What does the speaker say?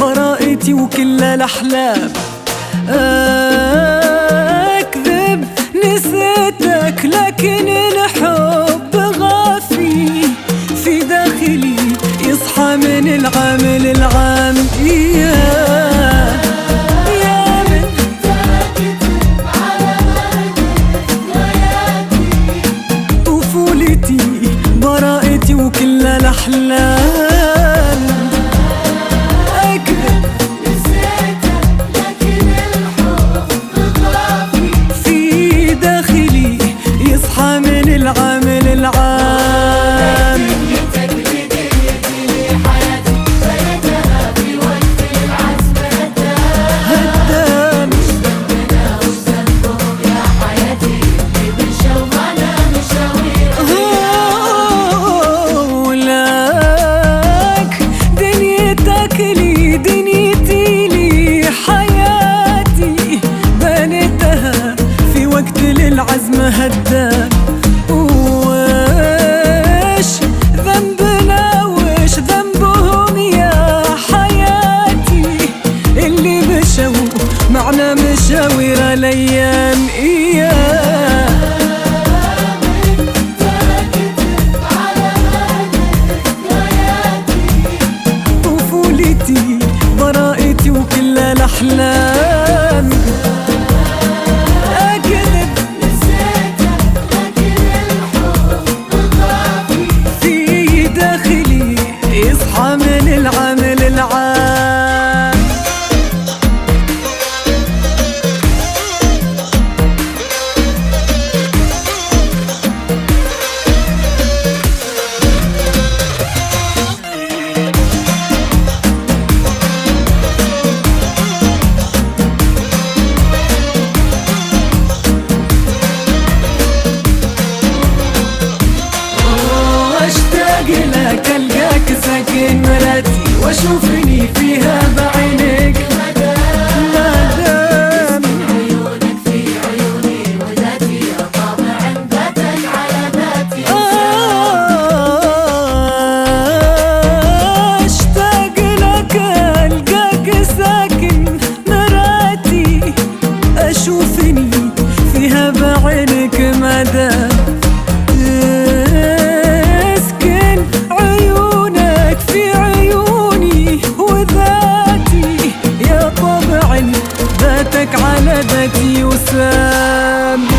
براءتي وكل الأحلام. أكذب نسيتك لكن الحب غافي في داخلي، يصحى من العام للعام. براءتي وكل الأحلام. أكذب نسيتك لكن الحب غافي في داخلي، يصحى من العام للعام. دنيتك بدنيتي لي حياتي، بنيتها في وقت العزم هدام. وش ذنبنا وش ذنبهم يا حياتي، اللي مشوا معنا مشاوير. دنيتي لي حياتي، بنيتها في وقت للعزم هدام. وش ذنبنا وش ذنبهم يا حياتي، اللي مشوا معنا مشاوير الأيام. براءتي وكل الأحلام. أكذب نسيتك لكن الحب غافي في داخلي، يصحى من العام للعام. لك ألقاك ساكن مراتي، وأشوفني فيها بعينك مدام. عيونك في عيوني وذاتي، طابع ذاتك على ذاتي. أشتاق لك ألقاك ساكن مراتي، أشوفني فيها بعينك مدام. ذاتك على ذاتي وسام.